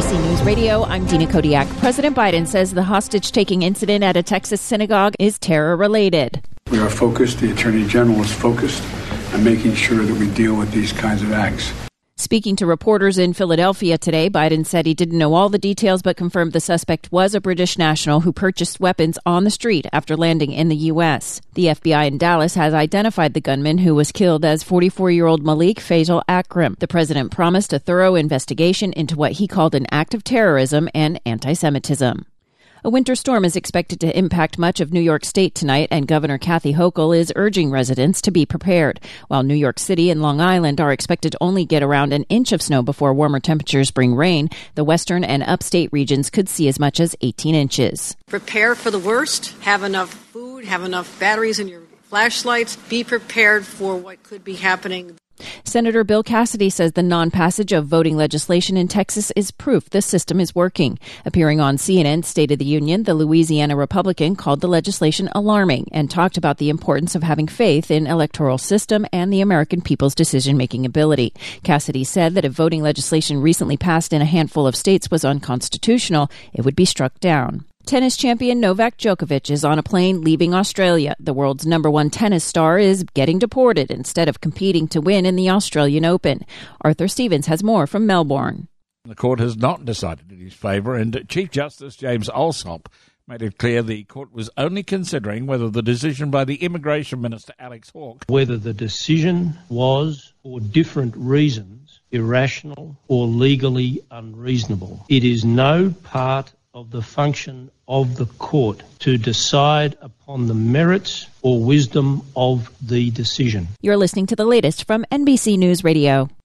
NBC News Radio, I'm Dina Kodiak. President Biden says the hostage-taking incident at a Texas synagogue is terror-related. We are focused, the Attorney General is focused on making sure that we deal with these kinds of acts. Speaking to reporters in Philadelphia today, Biden said he didn't know all the details but confirmed the suspect was a British national who purchased weapons on the street after landing in the U.S. The FBI in Dallas has identified the gunman who was killed as 44-year-old Malik Faisal Akram. The president promised a thorough investigation into what he called an act of terrorism and anti-Semitism. A winter storm is expected to impact much of New York State tonight, and Governor Kathy Hochul is urging residents to be prepared. While New York City and Long Island are expected to only get around an inch of snow before warmer temperatures bring rain, the western and upstate regions could see as much as 18 inches. Prepare for the worst. Have enough food, have enough batteries in your flashlights. Be prepared for what could be happening. Senator Bill Cassidy says the non-passage of voting legislation in Texas is proof the system is working. Appearing on CNN's State of the Union, the Louisiana Republican called the legislation alarming and talked about the importance of having faith in electoral system and the American people's decision-making ability. Cassidy said that if voting legislation recently passed in a handful of states was unconstitutional, it would be struck down. Tennis champion Novak Djokovic is on a plane leaving Australia. The world's number one tennis star is getting deported instead of competing to win in the Australian Open. Arthur Stevens has more from Melbourne. The court has not decided in his favour, and Chief Justice James Alsop made it clear the court was only considering whether the decision by the Immigration Minister Alex Hawke, whether the decision was, for different reasons, irrational or legally unreasonable. It is no part of the function of the court to decide upon the merits or wisdom of the decision. You're listening to the latest from NBC News Radio.